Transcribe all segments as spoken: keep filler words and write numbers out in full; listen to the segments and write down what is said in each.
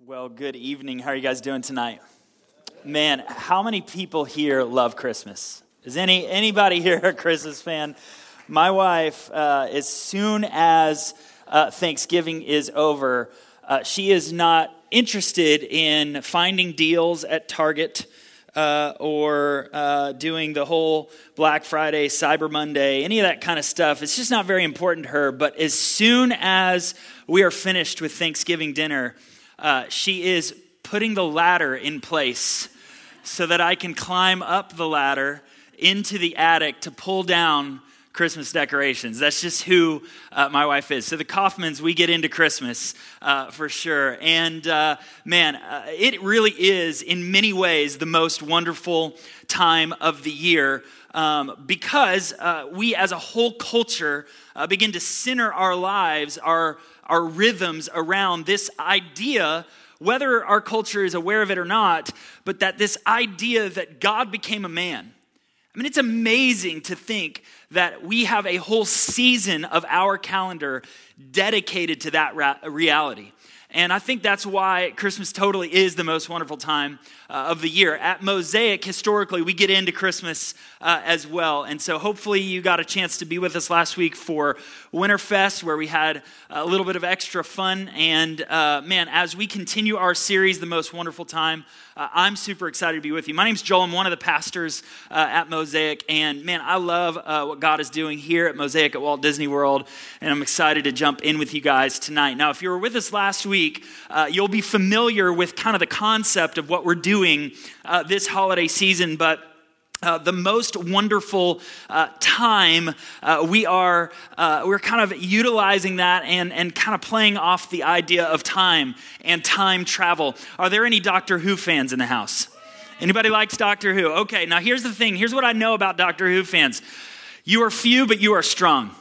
Well, good evening. How are you guys doing tonight? Man, how many people here love Christmas? Is any anybody here a Christmas fan? My wife, uh, as soon as uh, Thanksgiving is over, uh, she is not interested in finding deals at Target uh, or uh, doing the whole Black Friday, Cyber Monday, any of that kind of stuff. It's just not very important to her. But as soon as we are finished with Thanksgiving dinner, uh, she is putting the ladder in place so that I can climb up the ladder into the attic to pull down Christmas decorations. That's just who uh, my wife is. So the Kaufmans, we get into Christmas uh, for sure. And uh, man, uh, it really is in many ways the most wonderful time of the year um, because uh, we as a whole culture uh, begin to center our lives, our, our rhythms around this idea, whether our culture is aware of it or not, but that this idea that God became a man. I mean, it's amazing to think that we have a whole season of our calendar dedicated to that ra- reality. And I think that's why Christmas totally is the most wonderful time uh, of the year. At Mosaic, historically, we get into Christmas uh, as well. And so hopefully you got a chance to be with us last week for Winterfest, where we had a little bit of extra fun. And uh, man, as we continue our series, The Most Wonderful Time, uh, I'm super excited to be with you. My name's Joel. I'm one of the pastors uh, at Mosaic. And man, I love uh, what God is doing here at Mosaic at Walt Disney World. And I'm excited to jump in with you guys tonight. Now, if you were with us last week, Uh, you'll be familiar with kind of the concept of what we're doing uh, this holiday season, but uh, the most wonderful uh, time uh, we are uh, we're kind of utilizing that and and kind of playing off the idea of time and time travel. Are there any Doctor Who fans in the house? Anybody likes Doctor Who? Okay, now here's the thing. Here's what I know about Doctor Who fans. You are few, but you are strong.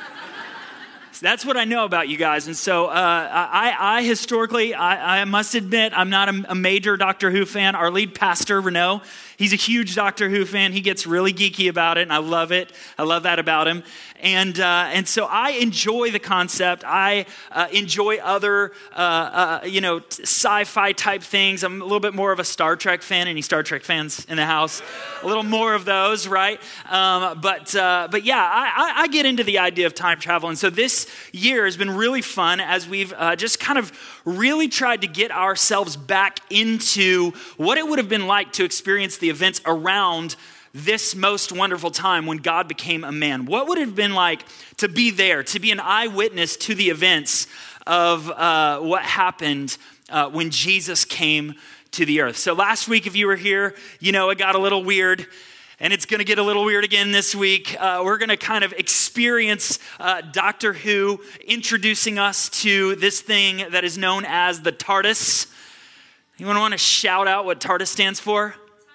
That's what I know about you guys. And so uh, I, I historically, I, I must admit, I'm not a, a major Doctor Who fan. Our lead pastor, Renaud, he's a huge Doctor Who fan. He gets really geeky about it, and I love it. I love that about him. And uh, and so I enjoy the concept. I uh, enjoy other, uh, uh, you know, sci-fi type things. I'm a little bit more of a Star Trek fan. Any Star Trek fans in the house? A little more of those, right? Um, but uh, but yeah, I, I get into the idea of time travel. And so this year has been really fun as we've uh, just kind of really tried to get ourselves back into what it would have been like to experience the events around this most wonderful time when God became a man. What would it have been like to be there, to be an eyewitness to the events of uh, what happened uh, when Jesus came to the earth? So last week, if you were here, you know it got a little weird. And it's going to get a little weird again this week. Uh, we're going to kind of experience uh, Doctor Who introducing us to this thing that is known as the TARDIS. Anyone want to shout out what TARDIS stands for?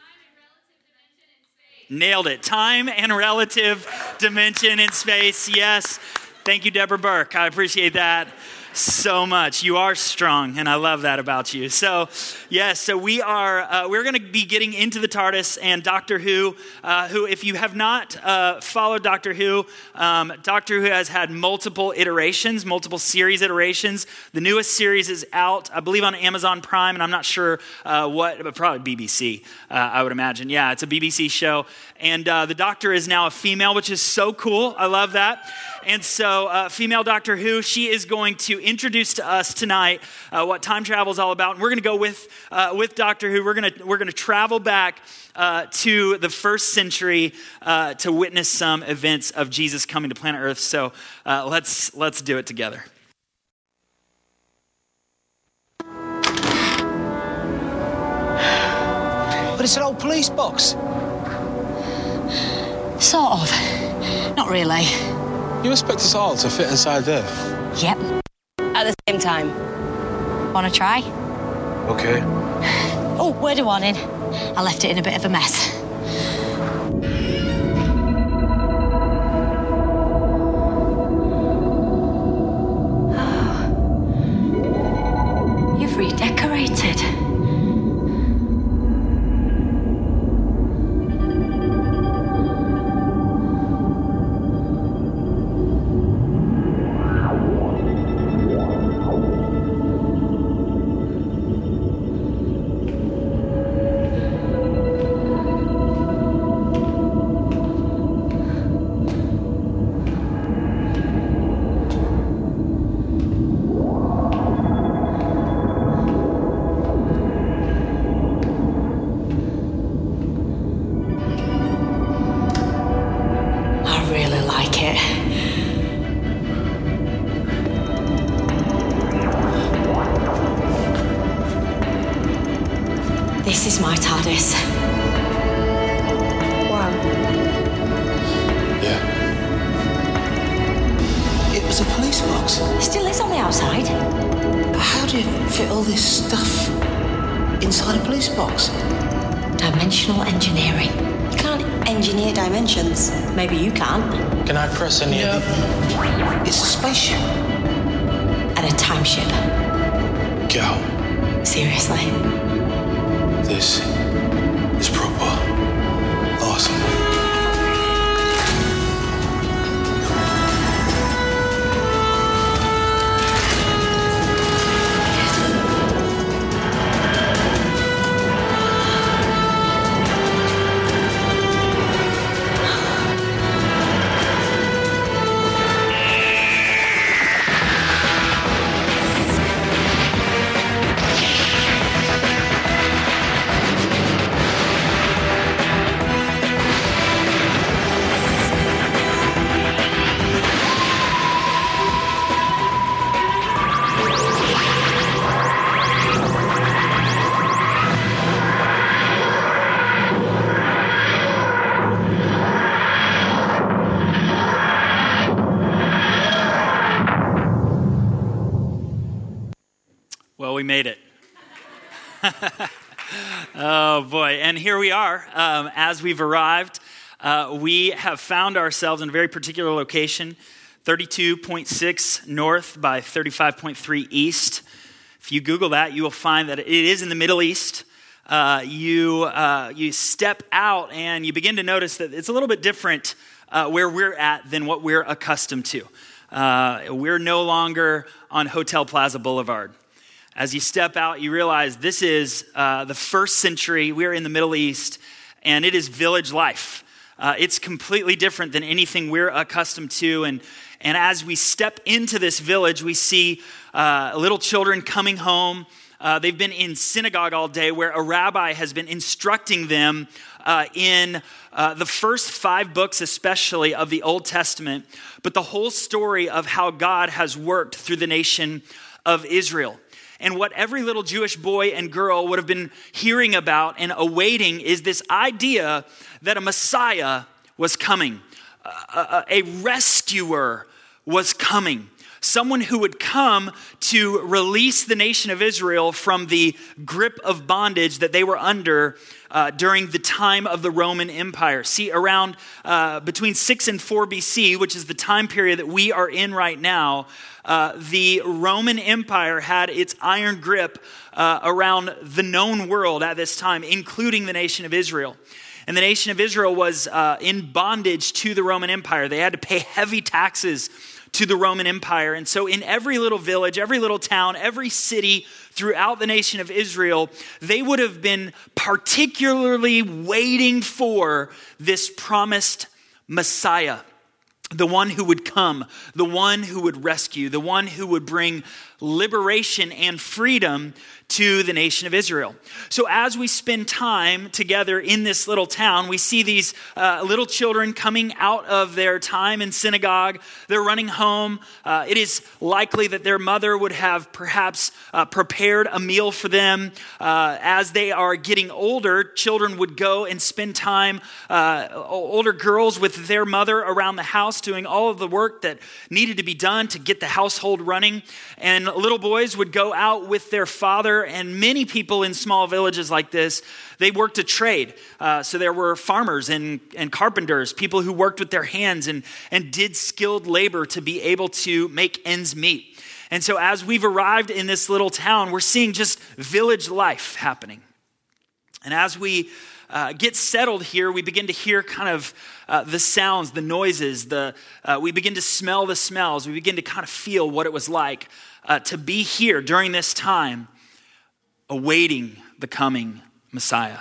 Nailed it. Time and relative dimension in space. Yes. Thank you, Deborah Burke. I appreciate that so much. You are strong, and I love that about you. So, yes, so we are, uh, we're going to be getting into the TARDIS and Doctor Who, uh, who, if you have not uh, followed Doctor Who, um, Doctor Who has had multiple iterations, multiple series iterations. The newest series is out, I believe, on Amazon Prime, and I'm not sure uh, what, but probably B B C, uh, I would imagine. Yeah, it's a B B C show, and uh, the Doctor is now a female, which is so cool. I love that. And so, uh, female Doctor Who, she is going to introduce to us tonight uh, what time travel is all about. And we're going to go with uh, with Doctor Who. We're going to we're going to travel back uh, to the first century uh, to witness some events of Jesus coming to planet Earth. So uh, let's let's do it together. But it's an old police box. Sort of. Not really. You expect us all to fit inside there? Yep. At the same time. Wanna try? Okay. Oh, word of warning. I left it in a bit of a mess. You've redecorated. This is my TARDIS. Wow. Yeah. It was a police box. It still is on the outside. How do you fit all this stuff inside a police box? Dimensional engineering. You can't engineer dimensions. Maybe you can't. Can I press any of them? It's a spaceship. And a time ship. Go. Seriously. This is proper awesome. Well, we made it. Oh, boy. And here we are. Um, as we've arrived, uh, we have found ourselves in a very particular location, thirty-two point six north by thirty-five point three east. If you Google that, you will find that it is in the Middle East. Uh, you, uh, you step out and you begin to notice that it's a little bit different uh, where we're at than what we're accustomed to. Uh, we're no longer on Hotel Plaza Boulevard. As you step out, you realize this is uh, the first century. We're in the Middle East, and it is village life. Uh, it's completely different than anything we're accustomed to. And, and as we step into this village, we see uh, little children coming home. Uh, they've been in synagogue all day where a rabbi has been instructing them uh, in uh, the first five books, especially of the Old Testament, but the whole story of how God has worked through the nation of Israel. And what every little Jewish boy and girl would have been hearing about and awaiting is this idea that a Messiah was coming, a, a, a rescuer was coming, someone who would come to release the nation of Israel from the grip of bondage that they were under uh, during the time of the Roman Empire. See, around uh, between six and four B C, which is the time period that we are in right now, Uh, the Roman Empire had its iron grip uh, around the known world at this time, including the nation of Israel. And the nation of Israel was uh, in bondage to the Roman Empire. They had to pay heavy taxes to the Roman Empire. And so in every little village, every little town, every city throughout the nation of Israel, they would have been particularly waiting for this promised Messiah. The one who would come, the one who would rescue, the one who would bring liberation and freedom to the nation of Israel. So as we spend time together in this little town, we see these uh, little children coming out of their time in synagogue. They're running home. Uh, it is likely that their mother would have perhaps uh, prepared a meal for them. Uh, as they are getting older, children would go and spend time, uh, older girls with their mother around the house doing all of the work that needed to be done to get the household running. And little boys would go out with their father. And many people in small villages like this, they worked a trade. Uh, so there were farmers and, and carpenters, people who worked with their hands and, and did skilled labor to be able to make ends meet. And so as we've arrived in this little town, we're seeing just village life happening. And as we uh, get settled here, we begin to hear kind of uh, the sounds, the noises, the uh, we begin to smell the smells. We begin to kind of feel what it was like uh, to be here during this time, awaiting the coming Messiah.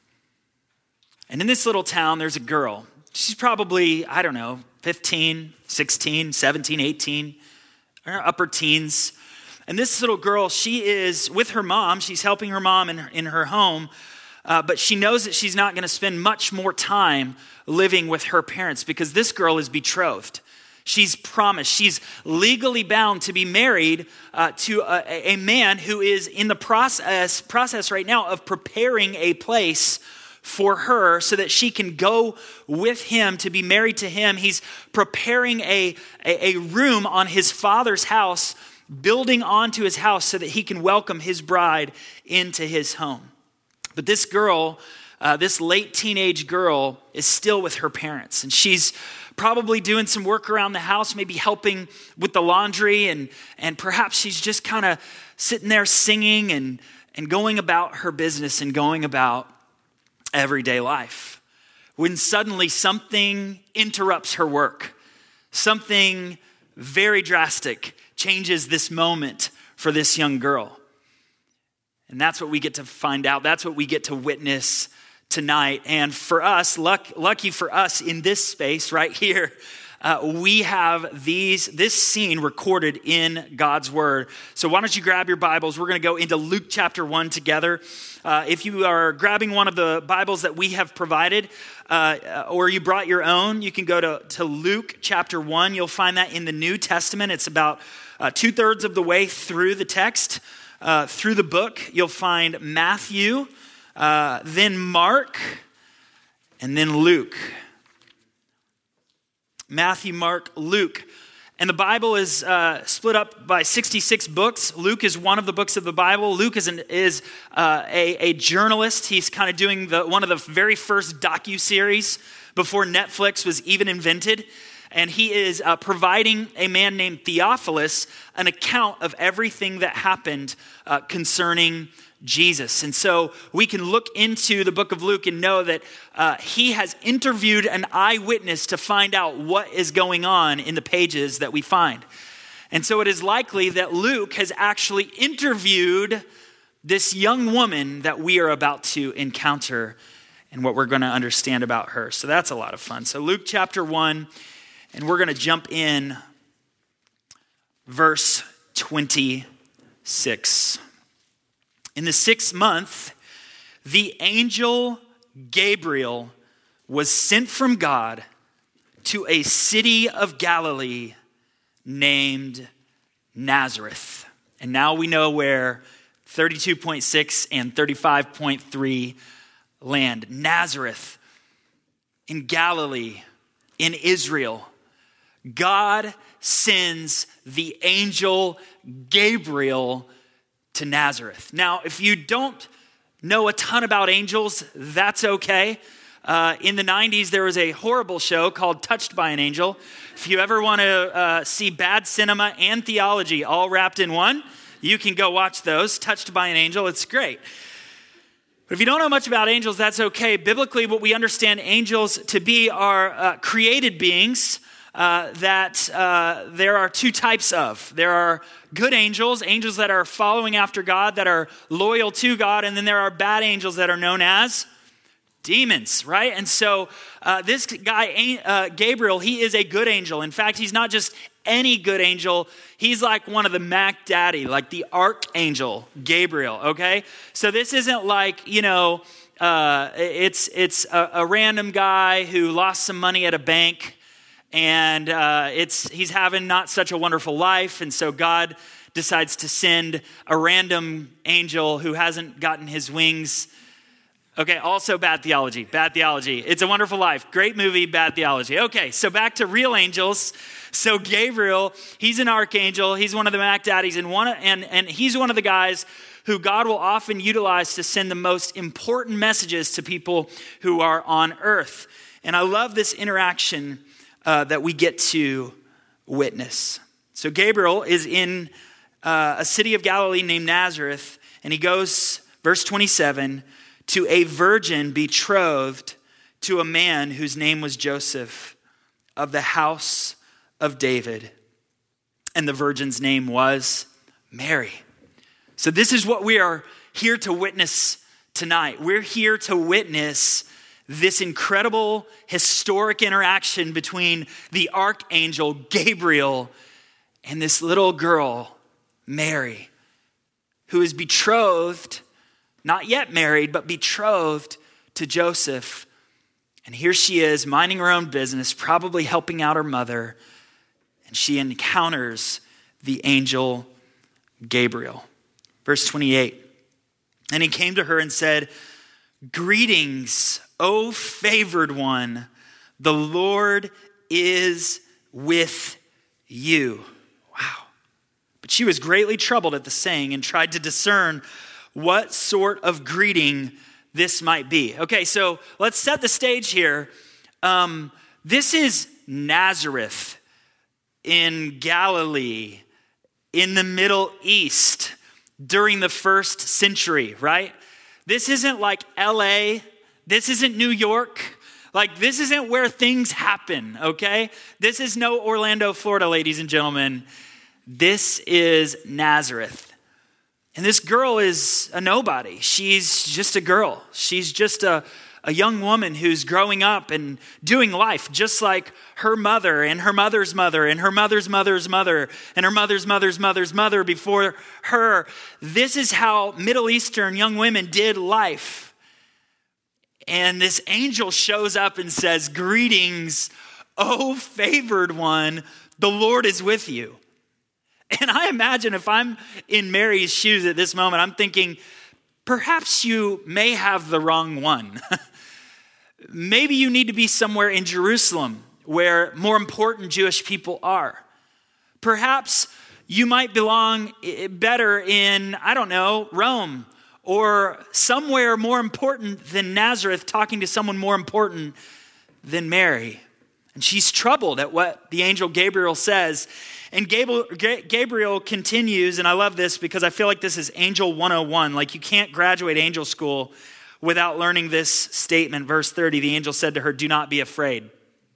And in this little town, there's a girl. She's probably, I don't know, fifteen, sixteen, seventeen, eighteen, her upper teens. And this little girl, she is with her mom. She's helping her mom in her, in her home. Uh, but she knows that she's not going to spend much more time living with her parents because this girl is betrothed. She's promised. She's legally bound to be married uh, to a, a man who is in the process, process right now of preparing a place for her so that she can go with him to be married to him. He's preparing a, a, a room on his father's house, building onto his house so that he can welcome his bride into his home. But this girl, uh, this late teenage girl, is still with her parents, and she's probably doing some work around the house, maybe helping with the laundry, and, and perhaps she's just kind of sitting there singing and, and going about her business and going about everyday life, when suddenly something interrupts her work. Something very drastic changes this moment for this young girl. And that's what we get to find out. That's what we get to witness tonight. And for us, luck, lucky for us in this space right here, uh, we have these this scene recorded in God's word. So why don't you grab your Bibles? We're going to go into Luke chapter one together. Uh, if you are grabbing one of the Bibles that we have provided, uh, or you brought your own, you can go to, to Luke chapter one. You'll find that in the New Testament. It's about uh, two thirds of the way through the text, uh, through the book. You'll find Matthew, uh, then Mark, and then Luke. Matthew, Mark, Luke. And the Bible is uh, split up by sixty-six books. Luke is one of the books of the Bible. Luke is, an, is uh, a, a journalist. He's kind of doing the, one of the very first docuseries before Netflix was even invented. And he is uh, providing a man named Theophilus an account of everything that happened uh, concerning Jesus. And so we can look into the book of Luke and know that uh, he has interviewed an eyewitness to find out what is going on in the pages that we find. And so it is likely that Luke has actually interviewed this young woman that we are about to encounter and what we're going to understand about her. So that's a lot of fun. So Luke chapter one, and we're going to jump in verse twenty-six. In the sixth month, the angel Gabriel was sent from God to a city of Galilee named Nazareth. And now we know where thirty-two point six and thirty-five point three land. Nazareth, in Galilee, in Israel. God sends the angel Gabriel to Nazareth. Now, if you don't know a ton about angels, that's okay. Uh, in the nineties, there was a horrible show called Touched by an Angel. If you ever want to uh, see bad cinema and theology all wrapped in one, you can go watch those. Touched by an Angel, it's great. But if you don't know much about angels, that's okay. Biblically, what we understand angels to be are uh, created beings uh, that uh, there are two types of. There are good angels, angels that are following after God, that are loyal to God, and then there are bad angels that are known as demons, right? And so uh, this guy, uh, Gabriel, he is a good angel. In fact, he's not just any good angel. He's like one of the Mac Daddy, like the archangel Gabriel, okay? So this isn't like, you know, uh, it's it's a, a random guy who lost some money at a bank, and uh, it's he's having not such a wonderful life, and so God decides to send a random angel who hasn't gotten his wings. Okay, also bad theology, bad theology. It's a Wonderful Life, great movie, bad theology. Okay, so back to real angels. So Gabriel, he's an archangel. He's one of the Mac Daddies, and one and and he's one of the guys who God will often utilize to send the most important messages to people who are on earth. And I love this interaction uh, that we get to witness. So Gabriel is in uh, a city of Galilee named Nazareth, and he goes, verse twenty-seven, to a virgin betrothed to a man whose name was Joseph, of the house of David. And the virgin's name was Mary. So this is what we are here to witness tonight. We're here to witness this incredible historic interaction between the archangel Gabriel and this little girl, Mary, who is betrothed, not yet married, but betrothed to Joseph. And here she is, minding her own business, probably helping out her mother. and she encounters the angel Gabriel. Verse twenty-eight, and he came to her and said, "Greetings, O favored one, the Lord is with you." Wow. But she was greatly troubled at the saying and tried to discern what sort of greeting this might be. Okay, so let's set the stage here. Um, this is Nazareth in Galilee, in the Middle East during the first century, right? This isn't like L A. This isn't New York. Like, this isn't where things happen, okay? This is no Orlando, Florida, ladies and gentlemen. This is Nazareth. And this girl is a nobody. She's just a girl. She's just a, a young woman who's growing up and doing life just like her mother and her mother's mother and her mother's mother's mother and her mother's mother's mother's mother before her. This is how Middle Eastern young women did life. And this angel shows up and says, "Greetings, O favored one, the Lord is with you." And I imagine if I'm in Mary's shoes at this moment, I'm thinking, perhaps you may have the wrong one. Maybe you need to be somewhere in Jerusalem where more important Jewish people are. Perhaps you might belong better in, I don't know, Rome, or somewhere more important than Nazareth, talking to someone more important than Mary. And she's troubled at what the angel Gabriel says. And Gabriel, Gabriel continues, and I love this because I feel like this is Angel one oh one. Like, you can't graduate angel school without learning this statement. Verse thirty, the angel said to her, "Do not be afraid."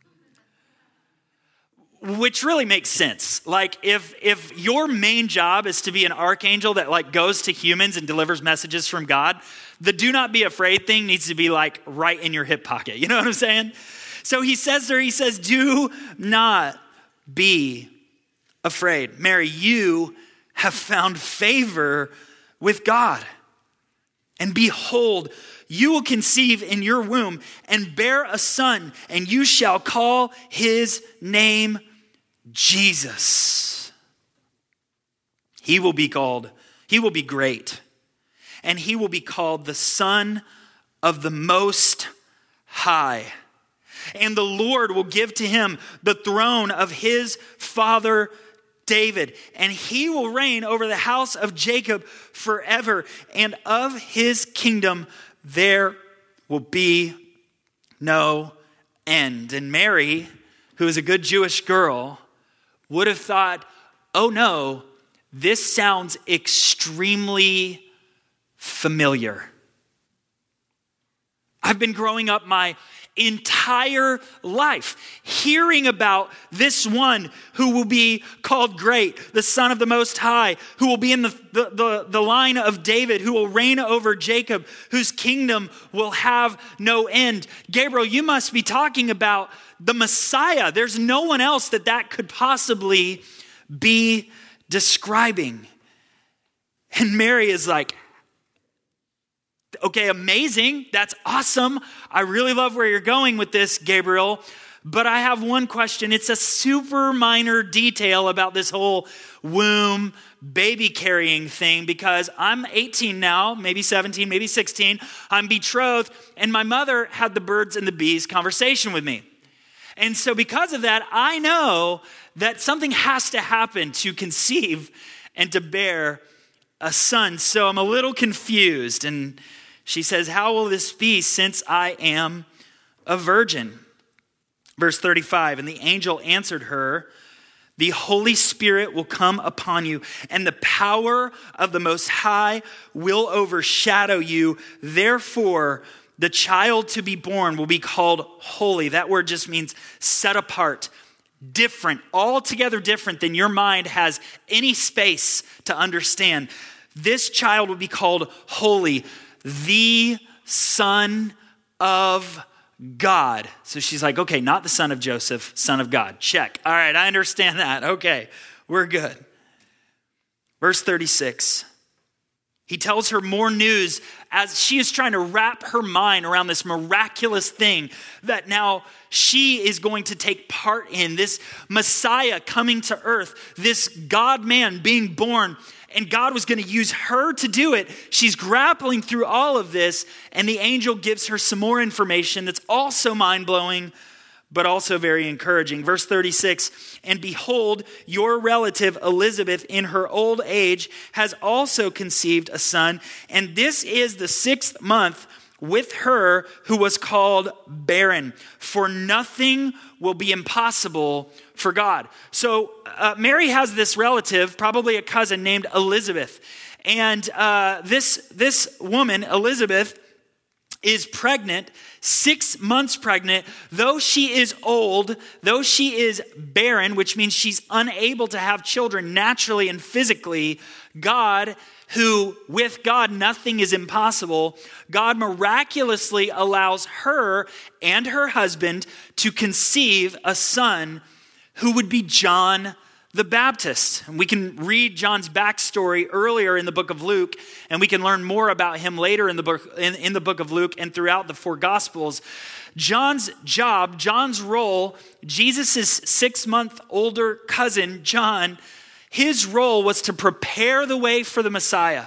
Which really makes sense. Like, if if your main job is to be an archangel that like goes to humans and delivers messages from God, the "do not be afraid" thing needs to be like right in your hip pocket. You know what I'm saying? So he says to her, he says, "Do not be afraid. Mary, you have found favor with God. And behold, you will conceive in your womb and bear a son, and you shall call his name Jesus. He will be called, he will be great, and he will be called the Son of the Most High. And the Lord will give to him the throne of his father David, and he will reign over the house of Jacob forever, and of his kingdom there will be no end." And Mary, who is a good Jewish girl, would have thought, oh no, this sounds extremely familiar. I've been growing up my entire life hearing about this one who will be called great, the Son of the Most High, who will be in the, the, the, the line of David, who will reign over Jacob, whose kingdom will have no end. Gabriel, you must be talking about the Messiah. There's no one else that that could possibly be describing. And Mary is like, okay, amazing. That's awesome. I really love where you're going with this, Gabriel. But I have one question. It's a super minor detail about this whole womb baby carrying thing, because I'm eighteen now, maybe seventeen, maybe sixteen. I'm betrothed, and my mother had the birds and the bees conversation with me. And so because of that, I know that something has to happen to conceive and to bear a son. So I'm a little confused. And she says, "How will this be since I am a virgin?" Verse thirty-five, and the angel answered her, "The Holy Spirit will come upon you, and the power of the Most High will overshadow you. Therefore, the child to be born will be called holy." That word just means set apart, different, altogether different than your mind has any space to understand. This child will be called holy, the Son of God. So she's like, okay, not the son of Joseph, Son of God. Check. All right, I understand that. Okay, we're good. Verse thirty-six. He tells her more news as she is trying to wrap her mind around this miraculous thing that now she is going to take part in, this Messiah coming to earth, this God-man being born, and God was going to use her to do it. She's grappling through all of this, and the angel gives her some more information that's also mind-blowing, but also very encouraging. Verse thirty-six, and behold, your relative Elizabeth in her old age has also conceived a son, and this is the sixth month with her who was called barren, for nothing will be impossible for God. So uh, Mary has this relative, probably a cousin named Elizabeth, and uh, this, this woman, Elizabeth, is pregnant, six months pregnant, though she is old, though she is barren, which means she's unable to have children naturally and physically. God, who with God nothing is impossible, God miraculously allows her and her husband to conceive a son who would be John the Baptist. And we can read John's backstory earlier in the book of Luke, and we can learn more about him later in the book in, in the book of Luke and throughout the four Gospels. John's job, John's role, Jesus' six-month older cousin, John, his role was to prepare the way for the Messiah.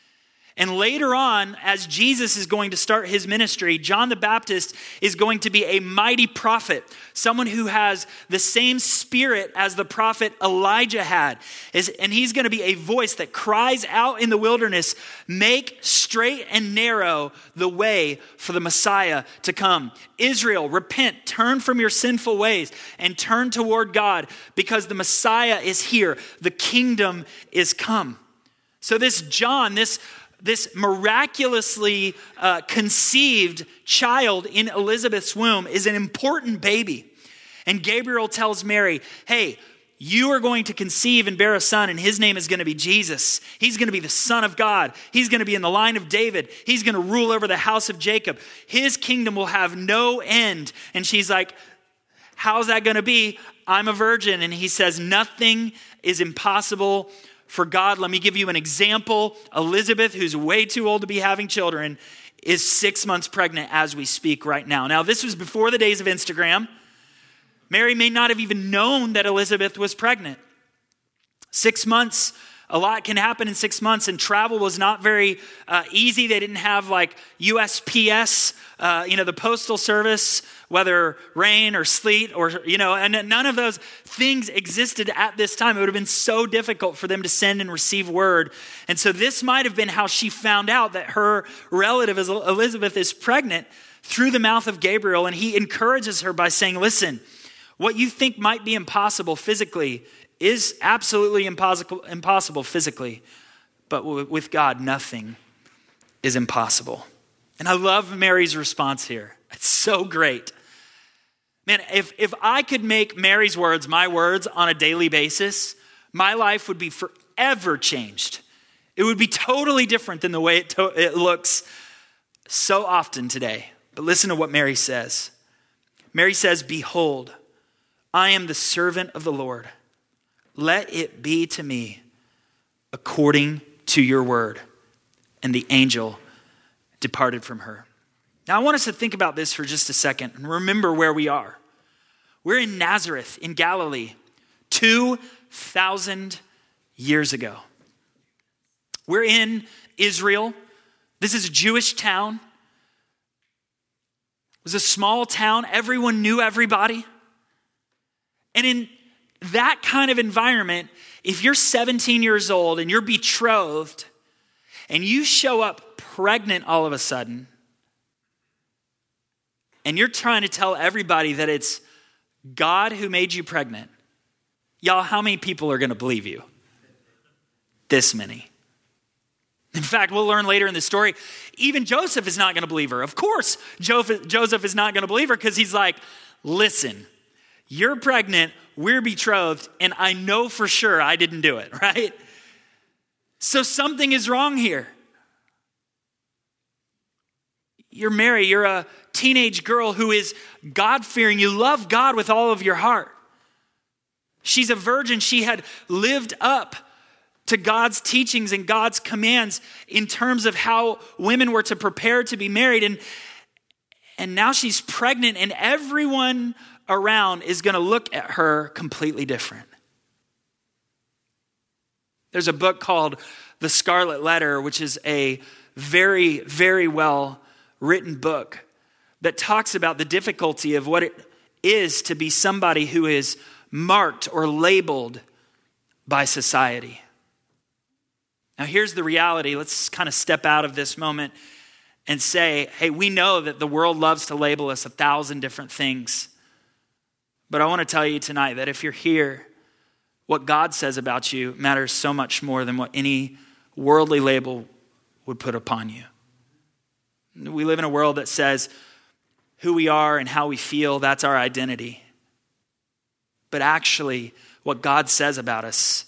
And later on, as Jesus is going to start his ministry, John the Baptist is going to be a mighty prophet, someone who has the same spirit as the prophet Elijah had. And he's going to be a voice that cries out in the wilderness, make straight and narrow the way for the Messiah to come. Israel, repent, turn from your sinful ways and turn toward God, because the Messiah is here. The kingdom is come. So this John, this This miraculously uh, conceived child in Elizabeth's womb is an important baby. And Gabriel tells Mary, hey, you are going to conceive and bear a son, and his name is going to be Jesus. He's going to be the Son of God. He's going to be in the line of David. He's going to rule over the house of Jacob. His kingdom will have no end. And she's like, how's that going to be? I'm a virgin. And he says, nothing is impossible for God. Let me give you an example. Elizabeth, who's way too old to be having children, is six months pregnant as we speak right now. Now, this was before the days of Instagram. Mary may not have even known that Elizabeth was pregnant. Six months, a lot can happen in six months, and travel was not very uh, easy. They didn't have like U S P S, uh, you know, the postal service, whether rain or sleet or, you know, and none of those things existed at this time. It would have been so difficult for them to send and receive word. And so this might have been how she found out that her relative Elizabeth is pregnant, through the mouth of Gabriel. And he encourages her by saying, listen, what you think might be impossible physically is absolutely impossible, impossible physically, but with God, nothing is impossible. And I love Mary's response here. It's so great. Man, if, if I could make Mary's words my words on a daily basis, my life would be forever changed. It would be totally different than the way it, to, it looks so often today. But listen to what Mary says. Mary says, behold, I am the servant of the Lord. Let it be to me according to your word. And the angel departed from her. Now, I want us to think about this for just a second and remember where we are. We're in Nazareth in Galilee two thousand years ago. We're in Israel. This is a Jewish town. It was a small town. Everyone knew everybody. And in that kind of environment, if you're seventeen years old and you're betrothed and you show up pregnant all of a sudden, and you're trying to tell everybody that it's God who made you pregnant, y'all, how many people are going to believe you? This many. In fact, we'll learn later in the story, even Joseph is not going to believe her. Of course, Joseph is not going to believe her because he's like, listen, you're pregnant, we're betrothed, and I know for sure I didn't do it, right? So something is wrong here. You're Mary, you're a teenage girl who is God-fearing. You love God with all of your heart. She's a virgin. She had lived up to God's teachings and God's commands in terms of how women were to prepare to be married. And, and now she's pregnant, and everyone around is going to look at her completely different. There's a book called The Scarlet Letter, which is a very, very well written book that talks about the difficulty of what it is to be somebody who is marked or labeled by society. Now, here's the reality. Let's kind of step out of this moment and say, hey, we know that the world loves to label us a thousand different things. But I want to tell you tonight that if you're here, what God says about you matters so much more than what any worldly label would put upon you. We live in a world that says who we are and how we feel, that's our identity. But actually, what God says about us,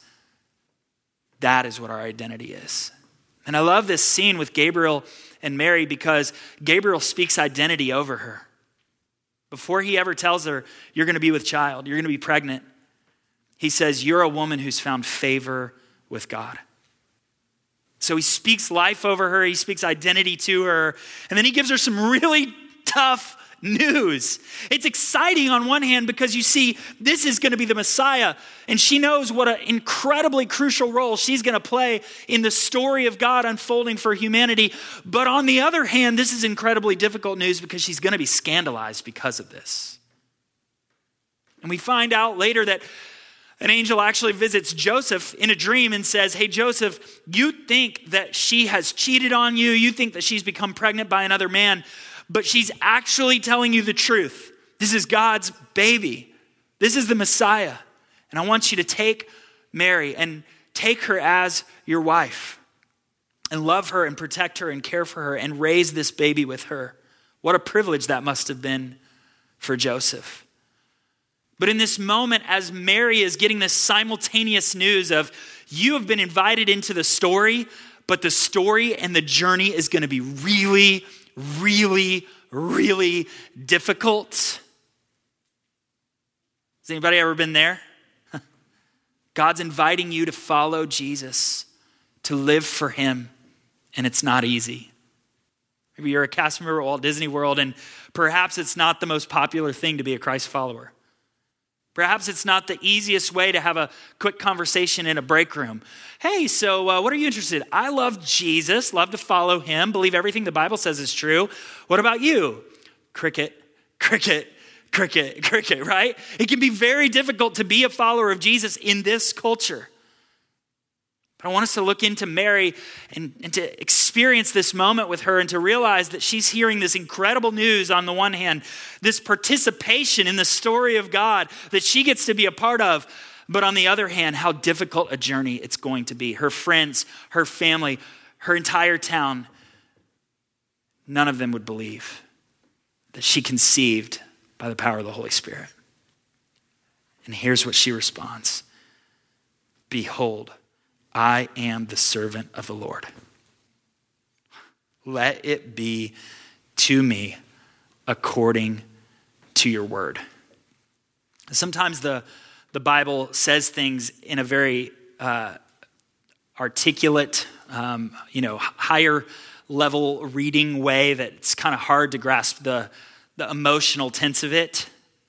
that is what our identity is. And I love this scene with Gabriel and Mary because Gabriel speaks identity over her. Before he ever tells her, you're going to be with child, you're going to be pregnant, he says, you're a woman who's found favor with God. So he speaks life over her, he speaks identity to her, and then he gives her some really tough news. It's exciting on one hand because you see this is going to be the Messiah, and she knows what an incredibly crucial role she's going to play in the story of God unfolding for humanity. But on the other hand, this is incredibly difficult news because she's going to be scandalized because of this. And we find out later that an angel actually visits Joseph in a dream and says, hey, Joseph, you think that she has cheated on you. You think that she's become pregnant by another man, but she's actually telling you the truth. This is God's baby. This is the Messiah. And I want you to take Mary and take her as your wife and love her and protect her and care for her and raise this baby with her. What a privilege that must have been for Joseph. But in this moment, as Mary is getting this simultaneous news of you have been invited into the story, but the story and the journey is going to be really, really, really difficult. Has anybody ever been there? God's inviting you to follow Jesus, to live for him, and it's not easy. Maybe you're a cast member at Walt Disney World, and perhaps it's not the most popular thing to be a Christ follower. Perhaps it's not the easiest way to have a quick conversation in a break room. Hey, so uh, what are you interested in? I love Jesus, love to follow him, believe everything the Bible says is true. What about you? Cricket, cricket, cricket, cricket, right? It can be very difficult to be a follower of Jesus in this culture. But I want us to look into Mary and, and to experience this moment with her and to realize that she's hearing this incredible news on the one hand, this participation in the story of God that she gets to be a part of. But on the other hand, how difficult a journey it's going to be. Her friends, her family, her entire town, none of them would believe that she conceived by the power of the Holy Spirit. And here's what she responds. Behold, I am the servant of the Lord. Let it be to me according to your word. Sometimes the, the Bible says things in a very uh, articulate, um, you know, higher level reading way that it's kind of hard to grasp the, the emotional tense of it.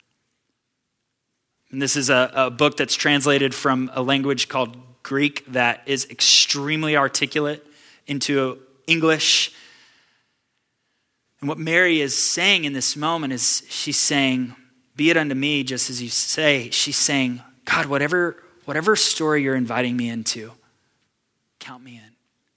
And this is a, a book that's translated from a language called Greek that is extremely articulate into English. And what Mary is saying in this moment is she's saying, be it unto me just as you say. She's saying, God, whatever, whatever story you're inviting me into, count me in.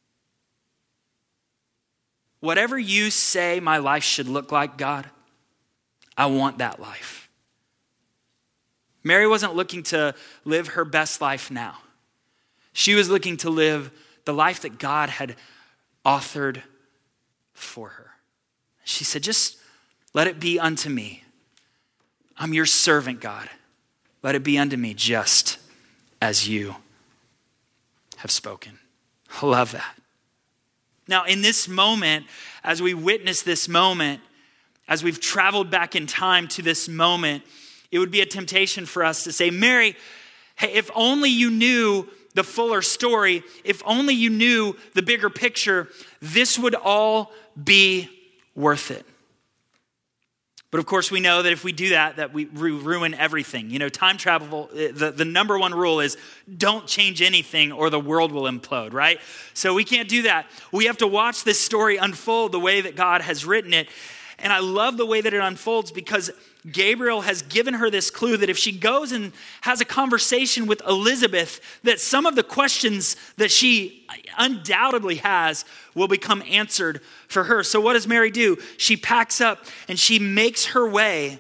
Whatever you say my life should look like, God, I want that life. Mary wasn't looking to live her best life now. She was looking to live the life that God had authored for her. She said, just let it be unto me. I'm your servant, God. Let it be unto me just as you have spoken. I love that. Now, in this moment, as we witness this moment, as we've traveled back in time to this moment, it would be a temptation for us to say, Mary, hey, if only you knew the fuller story, if only you knew the bigger picture, this would all be worth it. But of course, we know that if we do that, that we ruin everything. You know, time travel, the, the number one rule is don't change anything or the world will implode, right? So we can't do that. We have to watch this story unfold the way that God has written it. And I love the way that it unfolds because Gabriel has given her this clue that if she goes and has a conversation with Elizabeth, that some of the questions that she undoubtedly has will become answered for her. So what does Mary do? She packs up and she makes her way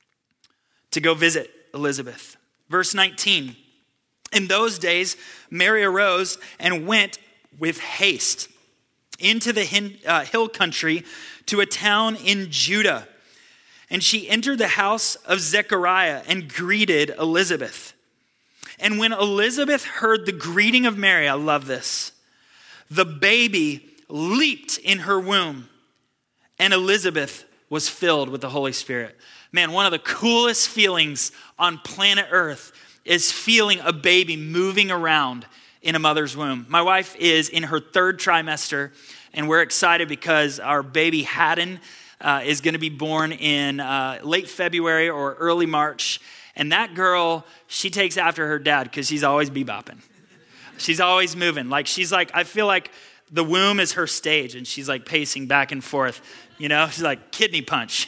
to go visit Elizabeth. Verse nineteen, in those days, Mary arose and went with haste into the hill country to a town in Judah. And she entered the house of Zechariah and greeted Elizabeth. And when Elizabeth heard the greeting of Mary, I love this, the baby leaped in her womb, and Elizabeth was filled with the Holy Spirit. Man, one of the coolest feelings on planet Earth is feeling a baby moving around in a mother's womb. My wife is in her third trimester, and we're excited because our baby Haddon Uh, is going to be born in uh, late February or early March. And that girl, she takes after her dad because she's always bebopping. She's always moving. Like she's like, I feel like the womb is her stage and she's like pacing back and forth. You know, she's like kidney punch,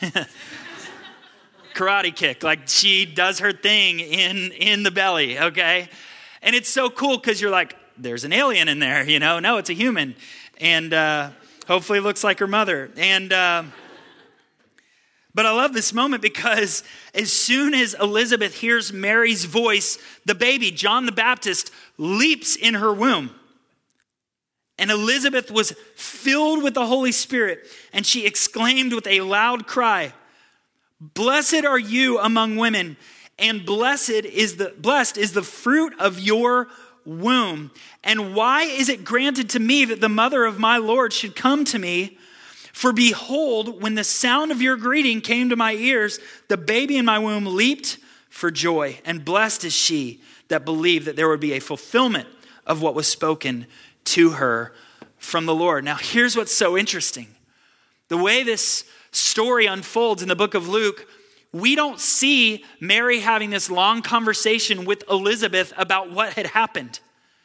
karate kick. Like she does her thing in, in the belly, okay? And it's so cool because you're like, there's an alien in there, you know? No, it's a human. And uh, hopefully it looks like her mother. And... Uh, But I love this moment because as soon as Elizabeth hears Mary's voice, the baby, John the Baptist, leaps in her womb. And Elizabeth was filled with the Holy Spirit, and she exclaimed with a loud cry, "Blessed are you among women, and blessed is the blessed is the fruit of your womb. And why is it granted to me that the mother of my Lord should come to me? For behold, when the sound of your greeting came to my ears, the baby in my womb leaped for joy. And blessed is she that believed that there would be a fulfillment of what was spoken to her from the Lord." Now, here's what's so interesting. The way this story unfolds in the book of Luke, we don't see Mary having this long conversation with Elizabeth about what had happened.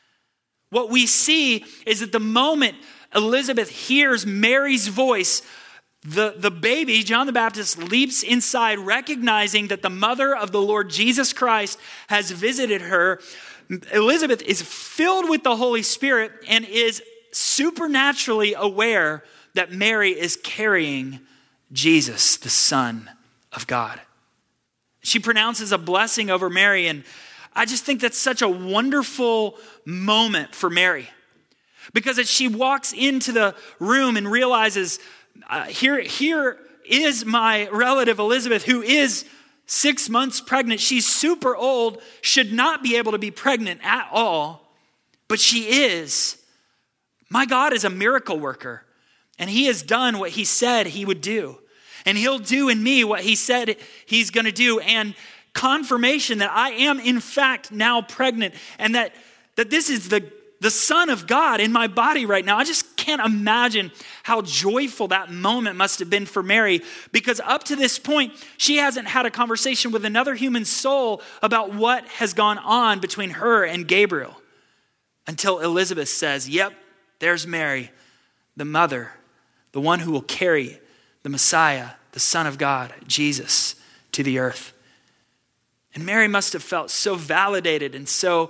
What we see is that the moment Elizabeth hears Mary's voice, the, the baby, John the Baptist, leaps inside, recognizing that the mother of the Lord Jesus Christ has visited her. Elizabeth is filled with the Holy Spirit and is supernaturally aware that Mary is carrying Jesus, the Son of God. She pronounces a blessing over Mary, and I just think that's such a wonderful moment for Mary. Because as she walks into the room and realizes, uh, here, here is my relative Elizabeth, who is six months pregnant. She's super old, should not be able to be pregnant at all, but she is. My God is a miracle worker, and he has done what he said he would do. And he'll do in me what he said he's going to do. And confirmation that I am in fact now pregnant, and that, that this is the the Son of God in my body right now. I just can't imagine how joyful that moment must have been for Mary, because up to this point, she hasn't had a conversation with another human soul about what has gone on between her and Gabriel, until Elizabeth says, yep, there's Mary, the mother, the one who will carry the Messiah, the Son of God, Jesus, to the earth. And Mary must have felt so validated and so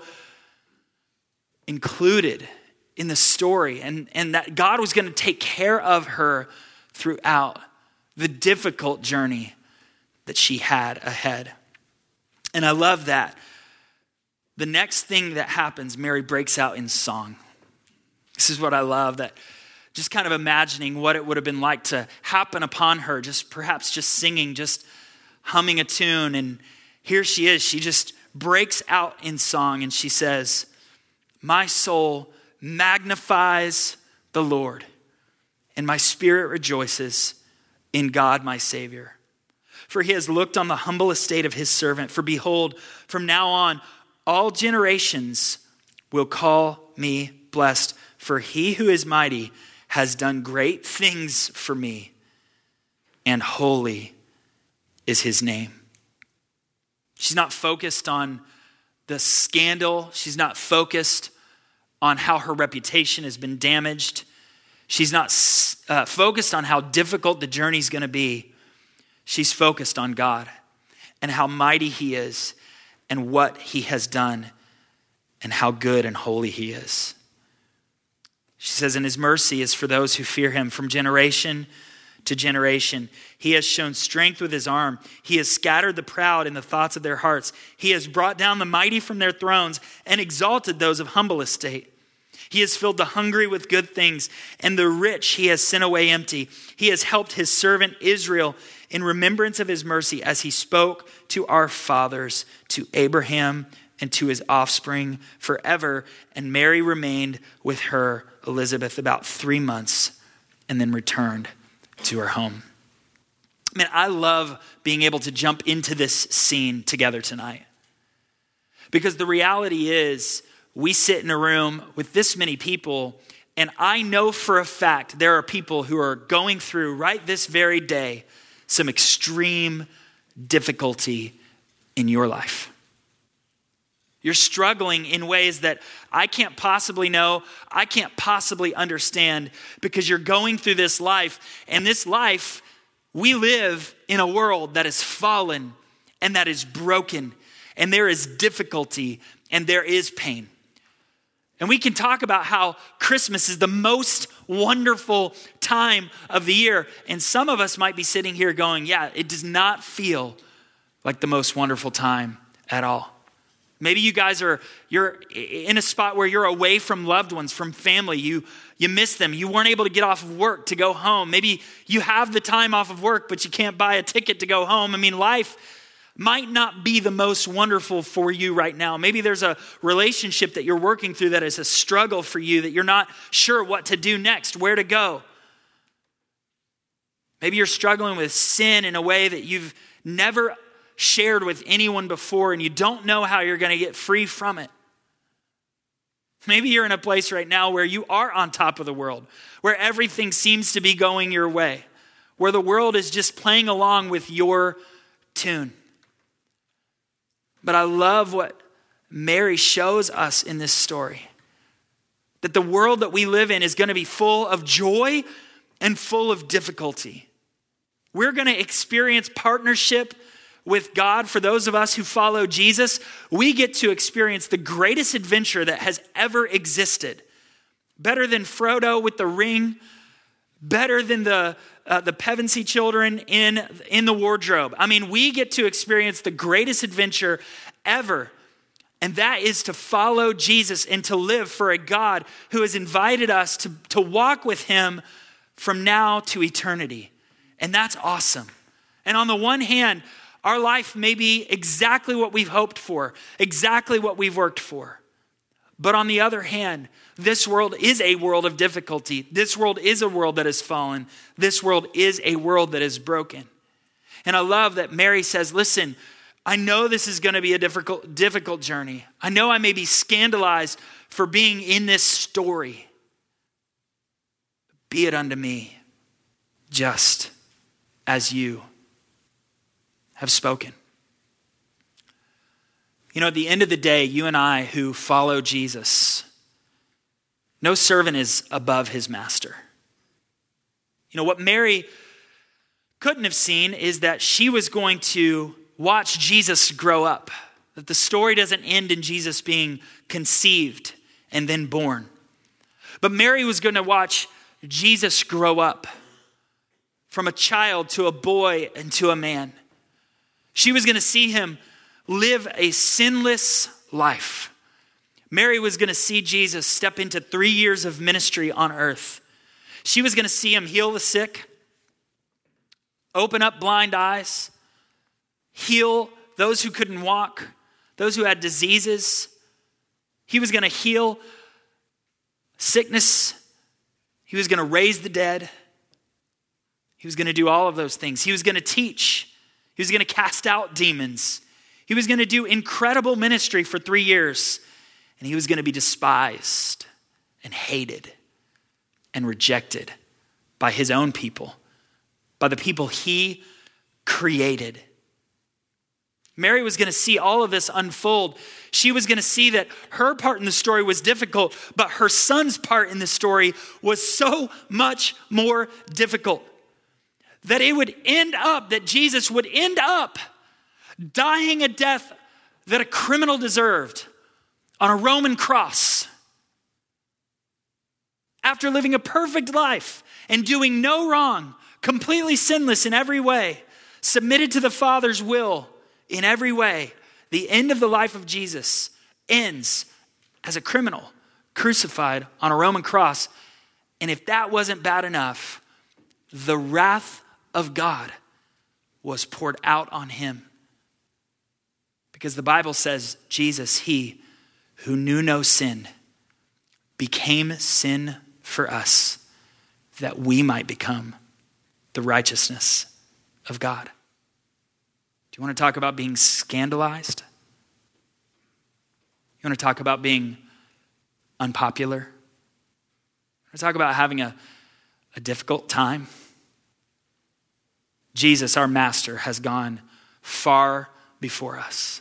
included in the story, and, and that God was going to take care of her throughout the difficult journey that she had ahead. And I love that. The next thing that happens, Mary breaks out in song. This is what I love, that just kind of imagining what it would have been like to happen upon her, just perhaps just singing, just humming a tune. And here she is, she just breaks out in song, and she says, "My soul magnifies the Lord, and my spirit rejoices in God my Savior. For he has looked on the humble estate of his servant. For behold, from now on, all generations will call me blessed, for he who is mighty has done great things for me, and holy is his name. She's not focused on the scandal. She's not focused on how her reputation has been damaged. She's not uh, focused on how difficult the journey's going to be. She's focused on God and how mighty he is and what he has done and how good and holy he is. She says, and his mercy is for those who fear him from generation to generation. He has shown strength with his arm. He has scattered the proud in the thoughts of their hearts. He has brought down the mighty from their thrones and exalted those of humble estate. He has filled the hungry with good things, and the rich he has sent away empty. He has helped his servant Israel in remembrance of his mercy as he spoke to our fathers, to Abraham and to his offspring forever. And Mary remained with her, Elizabeth, about three months and then returned to her home. Man, I love being able to jump into this scene together tonight. Because the reality is, we sit in a room with this many people, and I know for a fact there are people who are going through right this very day some extreme difficulty in your life. You're struggling in ways that I can't possibly know, I can't possibly understand, because you're going through this life. And this life, we live in a world that is fallen and that is broken. And there is difficulty and there is pain. And we can talk about how Christmas is the most wonderful time of the year. And some of us might be sitting here going, yeah, it does not feel like the most wonderful time at all. Maybe you guys are, you're in a spot where you're away from loved ones, from family. You, you miss them. You weren't able to get off of work to go home. Maybe you have the time off of work, but you can't buy a ticket to go home. I mean, life might not be the most wonderful for you right now. Maybe there's a relationship that you're working through that is a struggle for you, that you're not sure what to do next, where to go. Maybe you're struggling with sin in a way that you've never shared with anyone before, and you don't know how you're going to get free from it. Maybe you're in a place right now where you are on top of the world, where everything seems to be going your way, where the world is just playing along with your tune. But I love what Mary shows us in this story, that the world that we live in is going to be full of joy and full of difficulty. We're going to experience partnership with God. For those of us who follow Jesus, we get to experience the greatest adventure that has ever existed. Better than Frodo with the ring, better than the uh, the Pevensey children in, in the wardrobe. I mean, we get to experience the greatest adventure ever. And that is to follow Jesus and to live for a God who has invited us to, to walk with him from now to eternity. And that's awesome. And on the one hand, our life may be exactly what we've hoped for, exactly what we've worked for. But on the other hand, this world is a world of difficulty. This world is a world that has fallen. This world is a world that is broken. And I love that Mary says, listen, I know this is going to be a difficult, difficult journey. I know I may be scandalized for being in this story. Be it unto me just as you have spoken. You know, at the end of the day, you and I who follow Jesus, no servant is above his master. You know, what Mary couldn't have seen is that she was going to watch Jesus grow up. That the story doesn't end in Jesus being conceived and then born. But Mary was going to watch Jesus grow up from a child to a boy and to a man. She was going to see him live a sinless life. Mary was going to see Jesus step into three years of ministry on earth. She was going to see him heal the sick, open up blind eyes, heal those who couldn't walk, those who had diseases. He was going to heal sickness. He was going to raise the dead. He was going to do all of those things. He was going to teach. He was going to cast out demons. He was going to do incredible ministry for three years. And he was going to be despised and hated and rejected by his own people, by the people he created. Mary was going to see all of this unfold. She was going to see that her part in the story was difficult, but her son's part in the story was so much more difficult. That it would end up, that Jesus would end up dying a death that a criminal deserved on a Roman cross. After living a perfect life and doing no wrong, completely sinless in every way, submitted to the Father's will in every way, the end of the life of Jesus ends as a criminal crucified on a Roman cross. And if that wasn't bad enough, the wrath of God was poured out on him. Because the Bible says Jesus, he who knew no sin, became sin for us, that we might become the righteousness of God. Do you want to talk about being scandalized? You want to talk about being unpopular? You want to talk about having a, a difficult time? Jesus, our master, has gone far before us.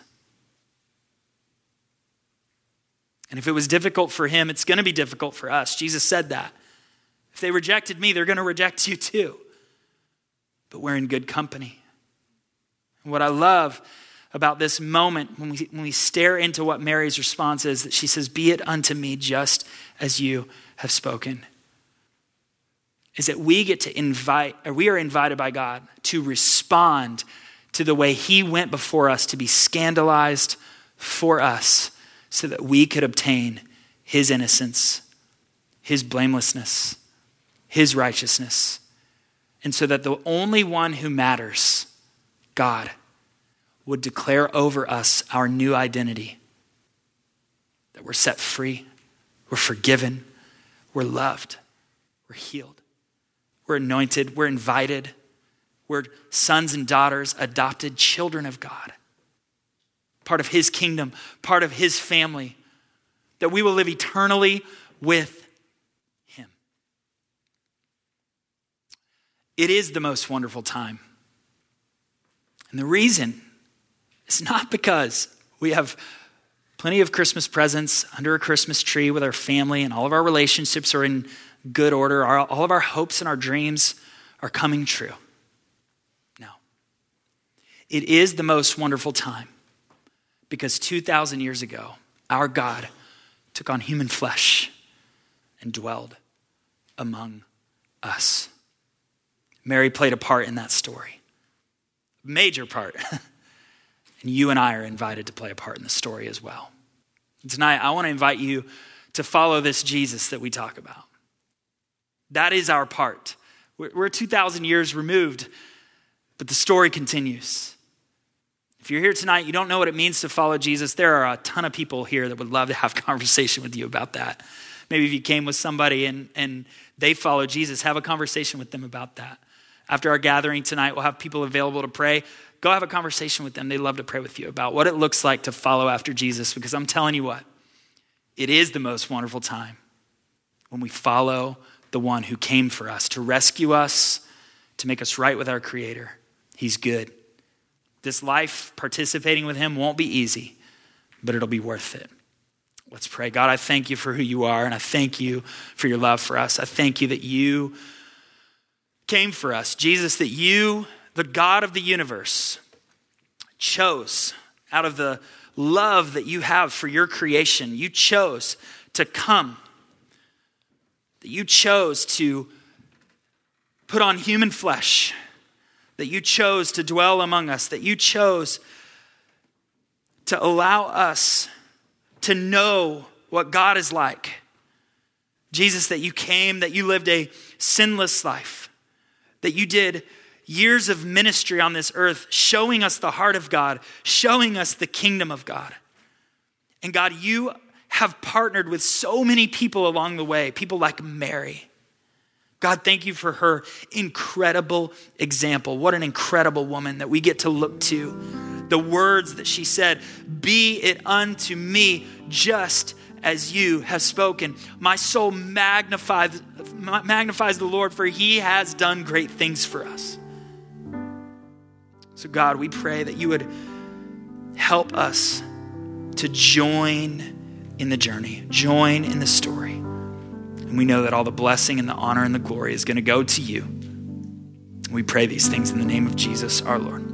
And if it was difficult for him, it's going to be difficult for us. Jesus said that. If they rejected me, they're going to reject you too. But we're in good company. And what I love about this moment, when we, when we stare into what Mary's response is, that she says, "Be it unto me just as you have spoken," is that we get to invite, or we are invited by God to respond to the way he went before us to be scandalized for us, so that we could obtain his innocence, his blamelessness, his righteousness. And so that the only one who matters, God, would declare over us our new identity. That we're set free, we're forgiven, we're loved, we're healed, we're anointed, we're invited, we're sons and daughters, adopted children of God. Part of his kingdom, part of his family, that we will live eternally with him. It is the most wonderful time. And the reason is not because we have plenty of Christmas presents under a Christmas tree with our family and all of our relationships are in good order, all of our hopes and our dreams are coming true. No. It is the most wonderful time. Because two thousand years ago, our God took on human flesh and dwelled among us. Mary played a part in that story. Major part. And you and I are invited to play a part in the story as well. And tonight, I want to invite you to follow this Jesus that we talk about. That is our part. We're two thousand years removed, but the story continues. If you're here tonight, you don't know what it means to follow Jesus, there are a ton of people here that would love to have a conversation with you about that. Maybe if you came with somebody and, and they follow Jesus, have a conversation with them about that. After our gathering tonight, we'll have people available to pray. Go have a conversation with them. They'd love to pray with you about what it looks like to follow after Jesus, because I'm telling you what, it is the most wonderful time when we follow the one who came for us, to rescue us, to make us right with our Creator. He's good. This life, participating with him, won't be easy, but it'll be worth it. Let's pray. God, I thank you for who you are, and I thank you for your love for us. I thank you that you came for us. Jesus, that you, the God of the universe, chose out of the love that you have for your creation, you chose to come, that you chose to put on human flesh, that you chose to dwell among us, that you chose to allow us to know what God is like. Jesus, that you came, that you lived a sinless life, that you did years of ministry on this earth, showing us the heart of God, showing us the kingdom of God. And God, you have partnered with so many people along the way, people like Mary. God, thank you for her incredible example. What an incredible woman that we get to look to. The words that she said, "Be it unto me just as you have spoken. My soul magnifies, magnifies the Lord, for he has done great things for us. So God, we pray that you would help us to join in the journey, join in the story. And we know that all the blessing and the honor and the glory is going to go to you. We pray these things in the name of Jesus, our Lord.